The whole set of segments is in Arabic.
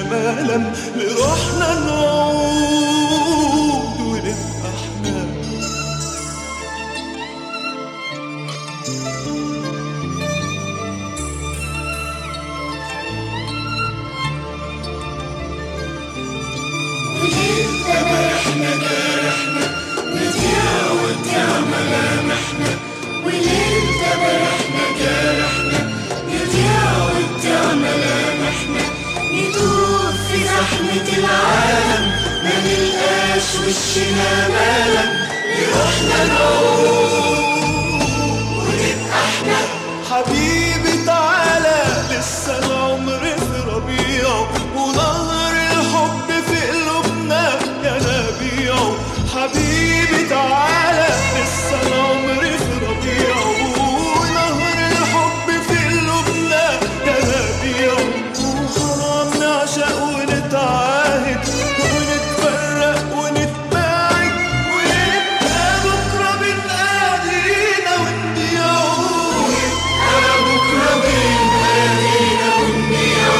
مالا لروحنا نعود ونبقى احنا. وليه جرحنا جرحنا نضيع وتضيع ملامحنا، وليه جرحنا جرحنا نضيع وتضيع ملامحنا، ندوب في زحمة العالم ما نلقاش وشنا مالا لروحنا نعود ونبقى احنا. حبيبي تعالى لسه العمر في ربيعه ونهر الحب في قلوبنا يا نبيعه. حبيبي تعالى لسه العمر في ربيعه ونهر الحب في قلوبنا يا نبيعه. وحرام نعشق ونتعاهد ونتفرق ونتباعد ونبقى بكره بين ايدينا ونبيعه. بكرة بين ايدينا ونبيعه.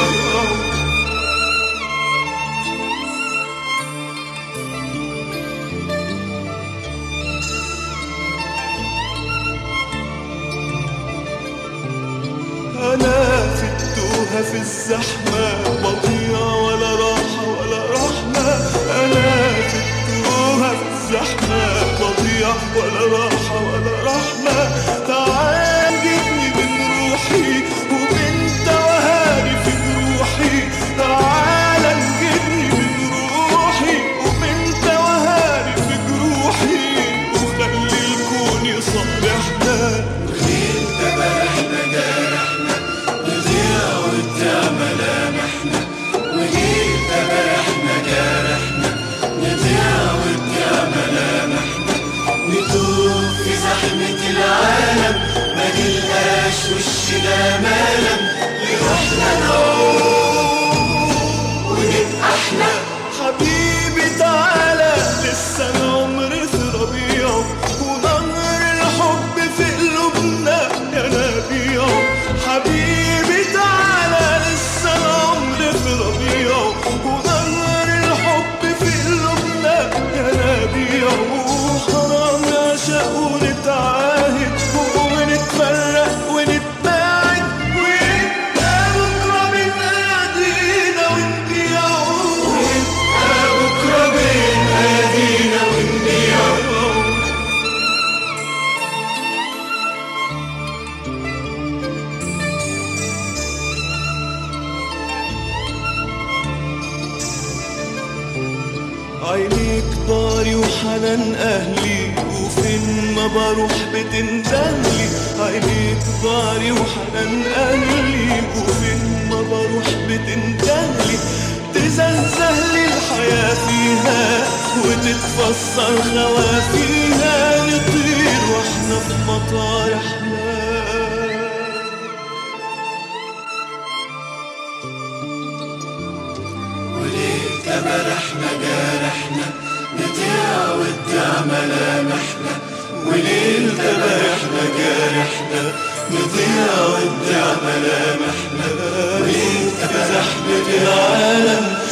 أنا في التوهة في الزحمة بضيع ولا راحة ولا رحمة. أنا في التوهة في الزحمة بضيع ولا راحة ولا رحمة. تعال جبني من روحي وبنت وهاري في جروحي. تعال جبني من روحي وبنت وهاري في جروحي وخلي الكون يصالحنا. وليه جرحنا جرحنا نضيع وتضيع ملامحنا، وليه جرحنا جرحنا نضيع وتضيع ملامحنا، ندوب في زحمة العالم ما نلقاش وشنا مالا لروحنا نعود ونبقى احنا. حبيبي تعالى لسه العمر في ربيعه ونهر الحب في قلوبنا يا نبيعه. حبيبي تعالى لسه العمر في ربيعه ونهر الحب في قلوبنا يا نبيعه. وحرام نعشق ونتعاهد ونتفرق ونتباعد ونبقى بكره بين ايدينا ونبيعه. بكرة بين ايدينا ونبيعه. عينيك داري وحنان أهلي وفين ما بروح بتندهلي. عينيك داري وحنان أهلي وفين ما بروح بتندهلي. تزهزهلي الحياة فيها وتتفسر خوافيها. نطير واحنا في مطار أحلام. وليه جرحنا جرحنا نضيع وتضيع ملامحنا، وليه جرحنا جرحنا نضيع وتضيع ملامحنا، وليه في زحمة العالم